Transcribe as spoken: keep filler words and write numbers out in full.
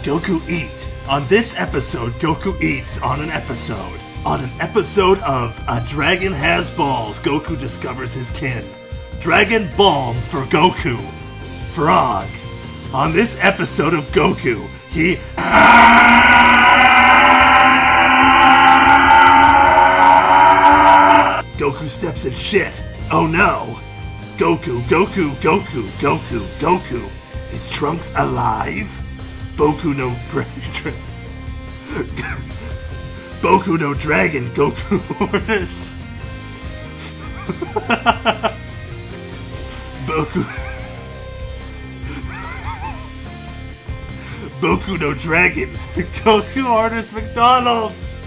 Goku Eat. On this episode, Goku eats on an episode. On an episode of A Dragon Has Balls, Goku discovers his kin. Dragon Balm for Goku. Frog. On this episode of Goku, he... Goku steps in shit. Oh no. Goku, Goku, Goku, Goku, Goku. Is Trunks alive? Boku no... Boku no Dragon, Goku orders. Boku... Boku no Dragon, Goku orders McDonald's.